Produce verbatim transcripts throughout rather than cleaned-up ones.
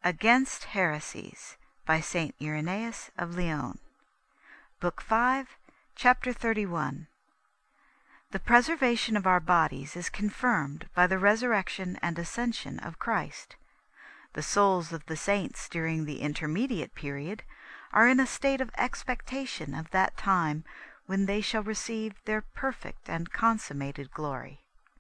Against Heresies by Saint Irenaeus of Lyons. Book five, Chapter thirty-one. The preservation of our bodies is confirmed by the resurrection and ascension of Christ. The souls of the saints during the intermediate period are in a state of expectation of that time when they shall receive their perfect and consummated glory.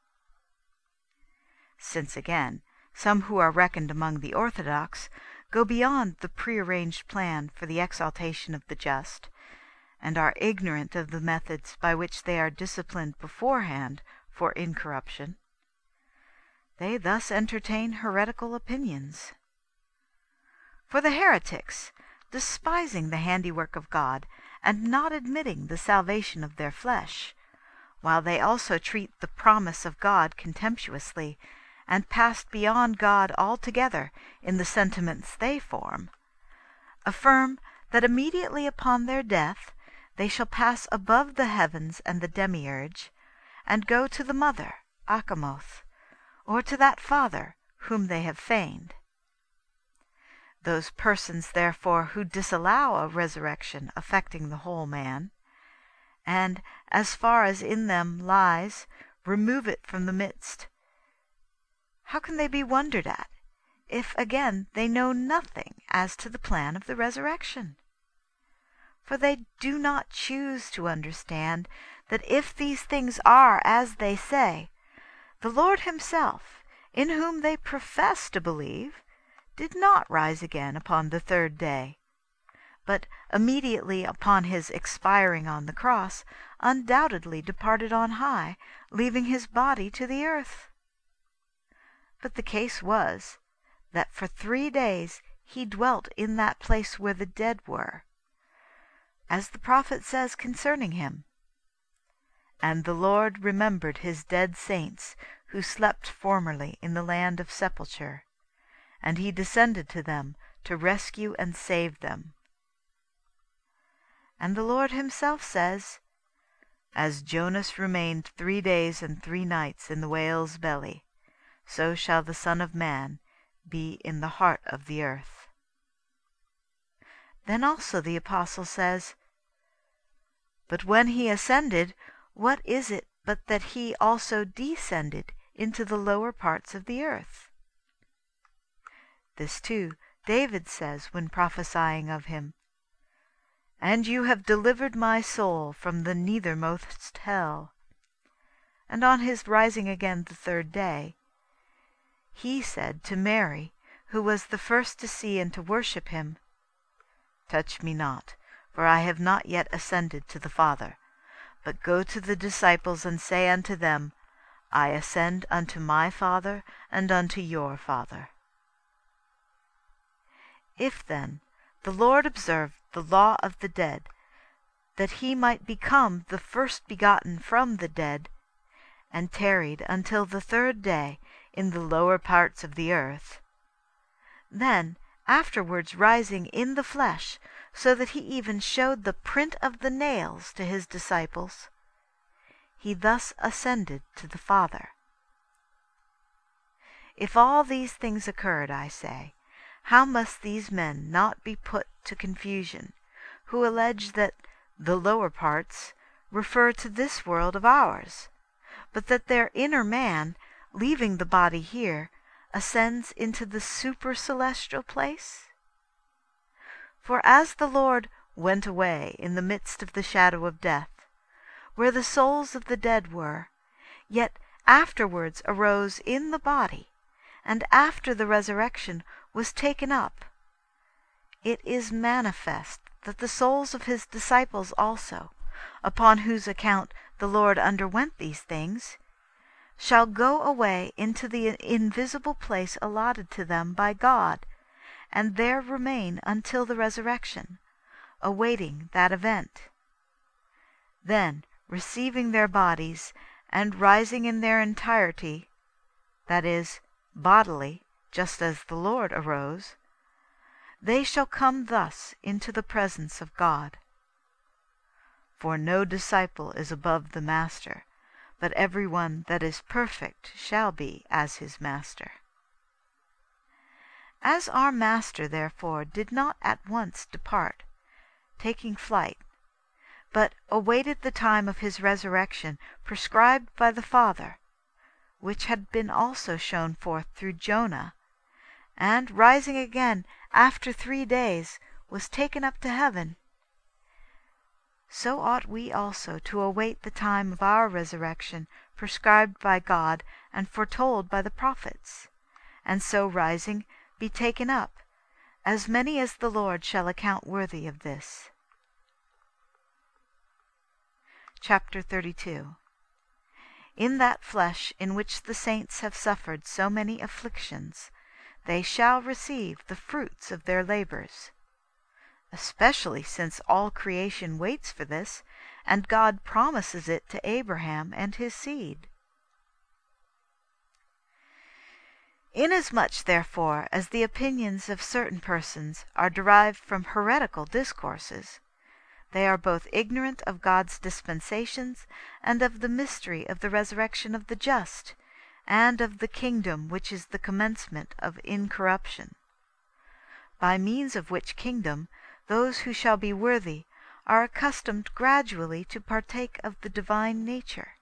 Since, again, some who are reckoned among the orthodox go beyond the prearranged plan for the exaltation of the just, and are ignorant of the methods by which they are disciplined beforehand for incorruption, they thus entertain heretical opinions. For the heretics, despising the handiwork of God, and not admitting the salvation of their flesh, while they also treat the promise of God contemptuously, and pass beyond God altogether in the sentiments they form, affirm that immediately upon their death they shall pass above the heavens and the demiurge, and go to the mother, Achamoth, or to that Father whom they have feigned. Those persons, therefore, who disallow a resurrection affecting the whole man, and, as far as in them lies, remove it from the midst, how can they be wondered at, if again they know nothing as to the plan of the resurrection? For they do not choose to understand that if these things are as they say, the Lord himself, in whom they profess to believe, did not rise again upon the third day, but immediately upon his expiring on the cross undoubtedly departed on high, leaving his body to the earth. But the case was, that for three days he dwelt in that place where the dead were, as the prophet says concerning him, "And the Lord remembered his dead saints who slept formerly in the land of sepulture, and he descended to them to rescue and save them." And the Lord himself says, "As Jonas remained three days and three nights in the whale's belly, so shall the Son of Man be in the heart of the earth." Then also the Apostle says, "But when he ascended, what is it but that he also descended into the lower parts of the earth?" This too David says when prophesying of him, "And you have delivered my soul from the nethermost hell." And on his rising again the third day, he said to Mary, who was the first to see and to worship him, "Touch me not, for I have not yet ascended to the Father, but go to the disciples and say unto them, I ascend unto my Father and unto your Father." If, then, the Lord observed the law of the dead, that he might become the first begotten from the dead, and tarried until the third day in the lower parts of the earth, then afterwards rising in the flesh, so that he even showed the print of the nails to his disciples, he thus ascended to the Father. If all these things occurred, I say, how must these men not be put to confusion, who allege that the lower parts refer to this world of ours, but that their inner man, leaving the body here, ascends into the supercelestial place? For as the Lord went away in the midst of the shadow of death, where the souls of the dead were, yet afterwards arose in the body, and after the resurrection was taken up, it is manifest that the souls of his disciples also, upon whose account the Lord underwent these things, shall go away into the invisible place allotted to them by God, and there remain until the resurrection, awaiting that event. Then, receiving their bodies, and rising in their entirety, that is, bodily, just as the Lord arose, they shall come thus into the presence of God. For no disciple is above the master, but every one that is perfect shall be as his master. As our Master, therefore, did not at once depart, taking flight, but awaited the time of his resurrection prescribed by the Father, which had been also shown forth through Jonah, and rising again after three days was taken up to heaven, so ought we also to await the time of our resurrection prescribed by God and foretold by the prophets, and so rising be taken up, as many as the Lord shall account worthy of this. Chapter thirty-two. In that flesh in which the saints have suffered so many afflictions, they shall receive the fruits of their labors, especially since all creation waits for this, and God promises it to Abraham and his seed. Inasmuch, therefore, as the opinions of certain persons are derived from heretical discourses, they are both ignorant of God's dispensations and of the mystery of the resurrection of the just, and of the kingdom which is the commencement of incorruption, by means of which kingdom those who shall be worthy are accustomed gradually to partake of the divine nature.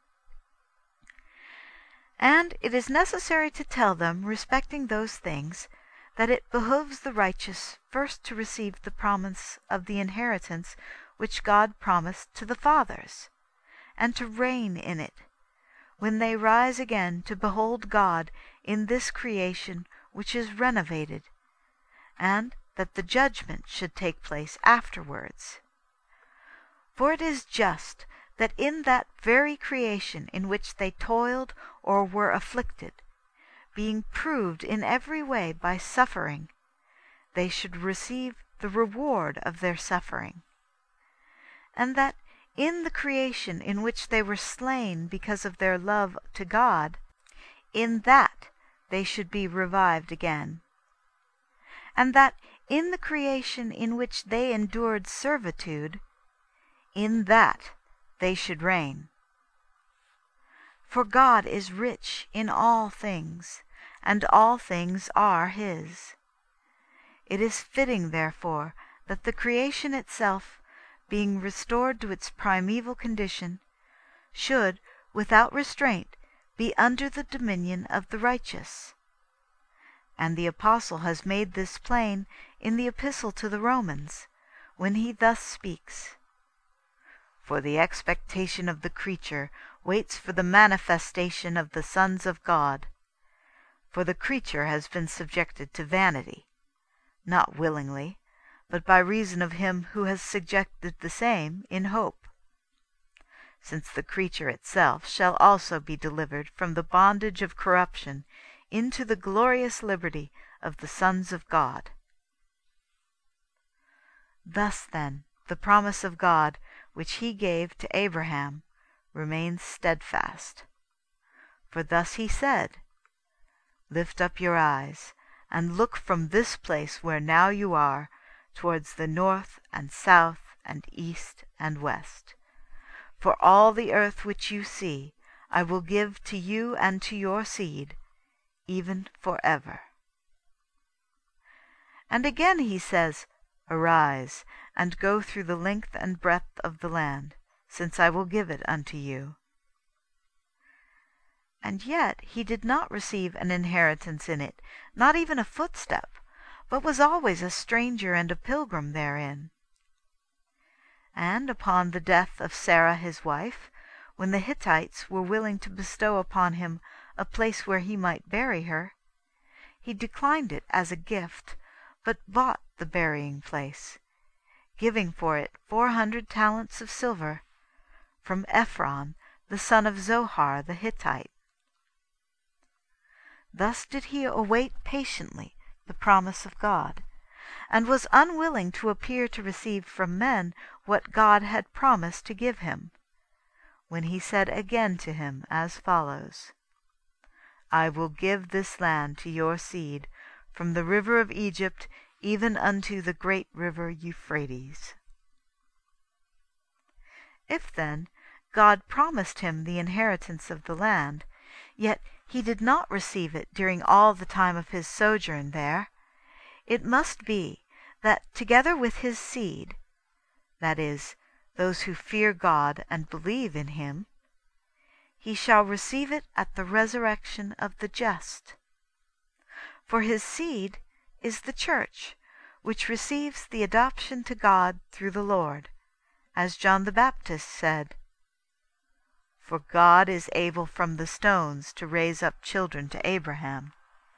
And it is necessary to tell them respecting those things, that it behoves the righteous first to receive the promise of the inheritance which God promised to the fathers, and to reign in it, when they rise again to behold God in this creation which is renovated, and that the judgment should take place afterwards. For it is just that in that very creation in which they toiled or were afflicted, being proved in every way by suffering, they should receive the reward of their suffering, and that in the creation in which they were slain because of their love to God, in that they should be revived again, and that in the creation in which they endured servitude, in that they should reign. For God is rich in all things, and all things are His. It is fitting, therefore, that the creation itself, being restored to its primeval condition, should, without restraint, be under the dominion of the righteous. And the Apostle has made this plain in the Epistle to the Romans, when he thus speaks: For the expectation of the creature waits for the manifestation of the sons of God. For the creature has been subjected to vanity, not willingly, but by reason of him who has subjected the same in hope, since the creature itself shall also be delivered from the bondage of corruption into the glorious liberty of the sons of God. Thus, then, the promise of God, which He gave to Abraham, remains steadfast. For thus He said, Lift up your eyes, and look from this place where now you are, towards the north and south and east and west. For all the earth which you see, I will give to you and to your seed, even forever. And again He says, Arise, and go through the length and breadth of the land, since I will give it unto you. And yet he did not receive an inheritance in it, not even a footstep, but was always a stranger and a pilgrim therein. And upon the death of Sarah his wife, when the Hittites were willing to bestow upon him a place where he might bury her, he declined it as a gift, but bought the burying place, giving for it four hundred talents of silver, from Ephron the son of Zohar the Hittite. Thus did he await patiently the promise of God, and was unwilling to appear to receive from men what God had promised to give him, when He said again to him as follows: I will give this land to your seed, from the river of Egypt even unto the great river Euphrates. If, then, God promised him the inheritance of the land, yet he did not receive it during all the time of his sojourn there, it must be that together with his seed, that is, those who fear God and believe in him, he shall receive it at the resurrection of the just. For his seed is the church, which receives the adoption to God through the Lord, as John the Baptist said, "For God is able from the stones to raise up children to Abraham."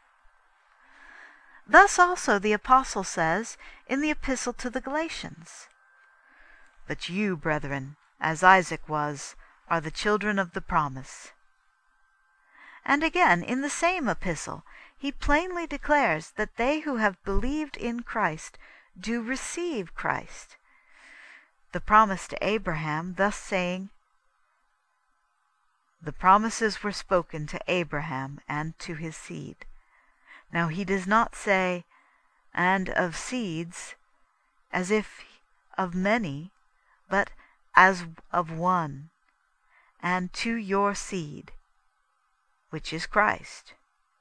Thus also the Apostle says in the Epistle to the Galatians, "But you, brethren, as Isaac was, are the children of the promise." And again, in the same epistle, he plainly declares that they who have believed in Christ do receive Christ, the promise to Abraham, thus saying, "The promises were spoken to Abraham and to his seed." Now he does not say, "and of seeds," as if of many, but as of one, "and to your seed," which is Christ.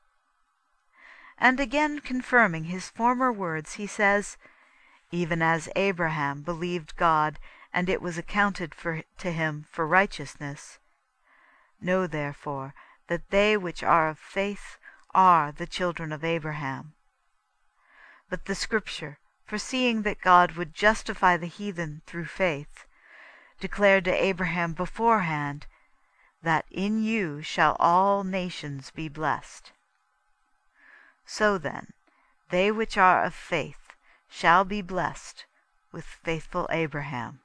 And again confirming his former words, he says, "Even as Abraham believed God, and it was accounted for, to him for righteousness. Know therefore that they which are of faith are the children of Abraham." But the Scripture, foreseeing that God would justify the heathen through faith, declared to Abraham beforehand that in you shall all nations be blessed. So then, they which are of faith shall be blessed with faithful Abraham.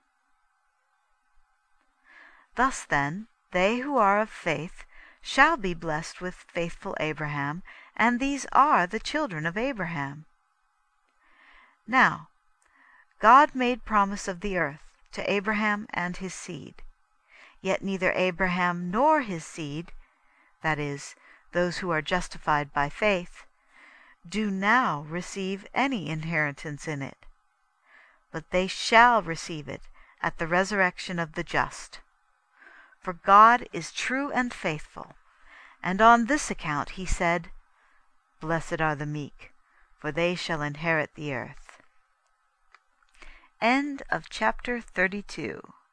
Thus then, they who are of faith shall be blessed with faithful Abraham, and these are the children of Abraham. Now, God made promise of the earth to Abraham and his seed. Yet neither Abraham nor his seed, that is, those who are justified by faith, do now receive any inheritance in it, but they shall receive it at the resurrection of the just. For God is true and faithful, and on this account he said, "Blessed are the meek, for they shall inherit the earth." End of chapter thirty-two.